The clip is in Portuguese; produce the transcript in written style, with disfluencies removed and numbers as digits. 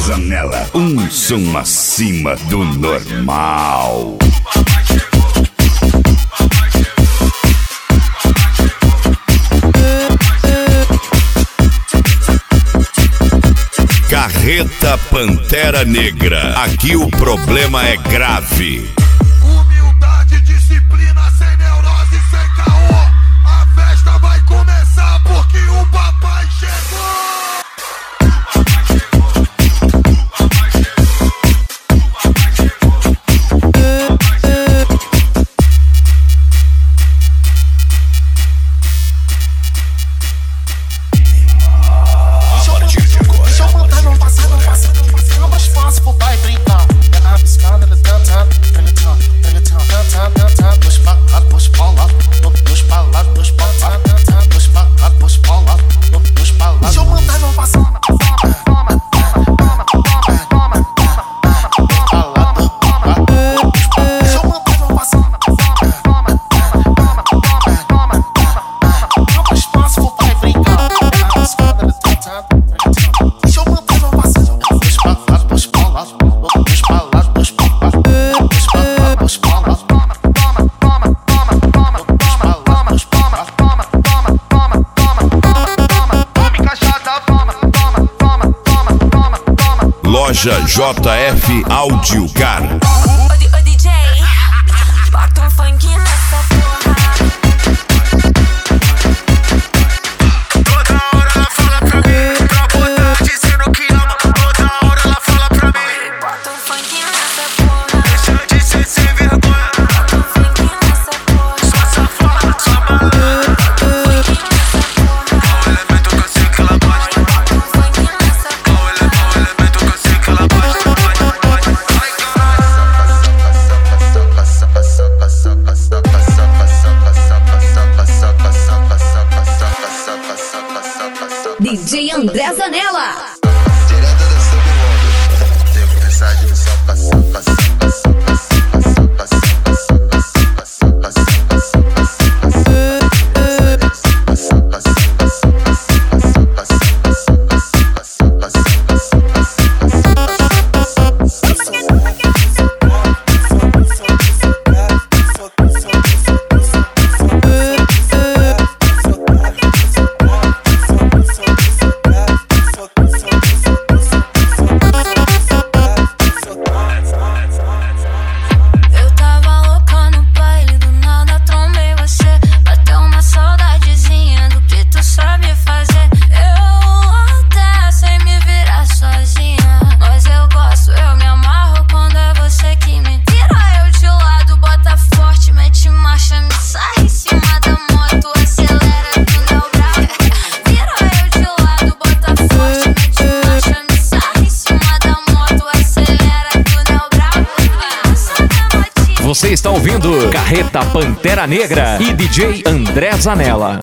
Zanella, um som acima do normal. Carreta Pantera Negra, aqui o problema é grave. Humildade, disciplina, sem neurose, sem caô. A festa vai começar porque o papai chegou. Loja JF Áudio Car. Ô DJ, bota um funk nessa porra. Toda hora ela fala pra mim, pra botar dizendo que ama. Toda hora ela fala pra mim, Bota um funk nessa porra. deixa de ser sem vergonha. Bota um funk nessa porra. Só safada, só malandra. Bota um funk nessa porra. Qual elemento que eu sei que ela gosta? Bota um funk nessa Qual elemento que eu sei que ela gosta? DJ André Zanella. Direto do submundo, tempestade só Você está ouvindo Carreta Pantera Negra e DJ André Zanella.